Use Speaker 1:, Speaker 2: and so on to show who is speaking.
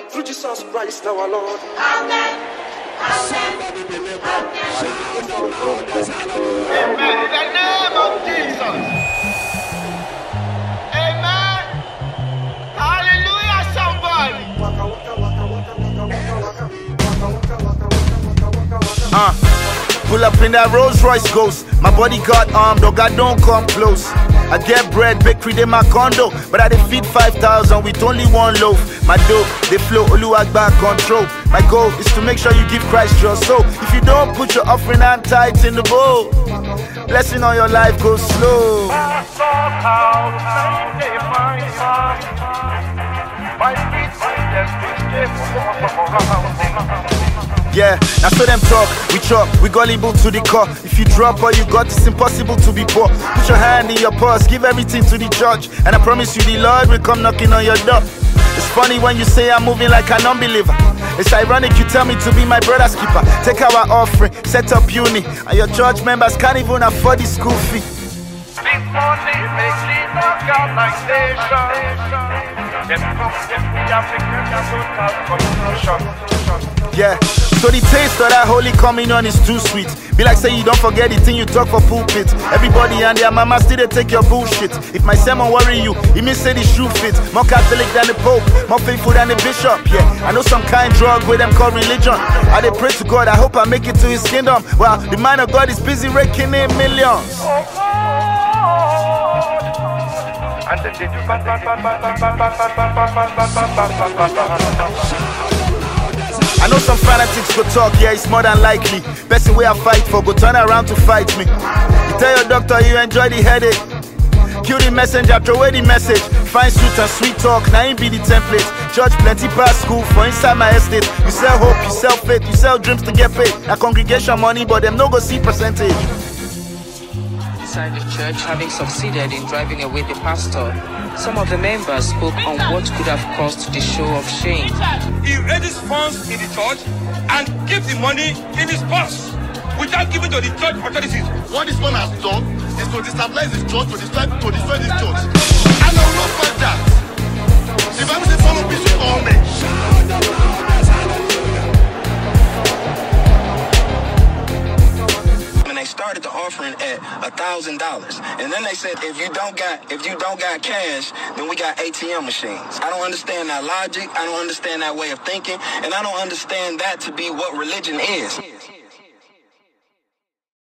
Speaker 1: through Jesus Christ our Lord.
Speaker 2: Amen. Amen.
Speaker 3: Amen. In the name of Jesus. Amen. Hallelujah, somebody.
Speaker 4: Pull up in that Rolls Royce Ghost. My bodyguard armed, dog, I don't come close. I get bread, bakery, in my condo, but I dey feed 5,000 with only one loaf. My dough, they flow, Oluwagba control. My goal is to make sure you give Christ your soul. If you don't put your offering and tithes in the bowl, blessing on your life goes slow. Yeah, now so them talk, we chop, we gullible to the core. If you drop all you got, it's impossible to be poor. Put your hand in your purse, give everything to the church, and I promise you the Lord will come knocking on your door. It's funny when you say I'm moving like an unbeliever. It's ironic you tell me to be my brother's keeper. Take our offering, set up uni, and your church members can't even afford the school fee.
Speaker 3: Big money makes it knock out like station.
Speaker 4: Yeah, so the taste of that Holy Communion is too sweet. Be like say you don't forget the thing you talk for pulpit. Everybody and their mama still they take your bullshit. If my sermon worry you, it means say the shoe fit. More Catholic than the Pope, more faithful than the Bishop. Yeah, I know some kind drug with them called religion. I they pray to God, I hope I make it to his kingdom. Well, the man of God is busy raking in millions.
Speaker 3: And then they do
Speaker 4: I know some fanatics go talk, yeah, it's more than likely. Best way I fight for, go turn around to fight me. You tell your doctor you enjoy the headache. Kill the messenger, throw away the message. Fine suit and sweet talk, now ain't be the template. Church plenty past school for inside my estate. You sell hope, you sell faith, you sell dreams to get paid. Now congregation money, but them no go see percentage.
Speaker 5: Inside the church, having succeeded in driving away the pastor, some of the members spoke on what could have caused the show of shame.
Speaker 6: He raises funds in the church and keeps the money in his purse without giving to the church authorities.
Speaker 7: What this man has done is to destabilize his church, to destroy this church. And I will not fight that. The Bible says follow peace with all men.
Speaker 8: They started the offering at $1,000, and then they said if you don't got cash, then we got ATM machines. I don't understand that logic. I don't understand that way of thinking, and I don't understand that to be what religion is.